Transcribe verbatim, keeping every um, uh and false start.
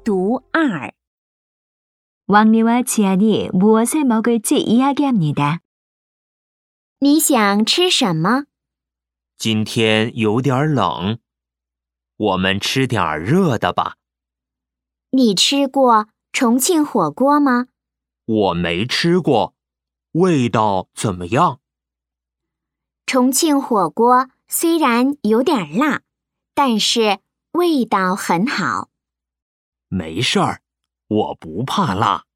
读二 왕리와 지안이 무엇을 먹을지 이야기합니다. 你想吃什么？ 今天有点冷，我们吃点热的吧。 你吃过重庆火锅吗？ 我没吃过，味道怎么样？ 重庆火锅虽然有点辣，但是味道很好。 没事儿，我不怕辣。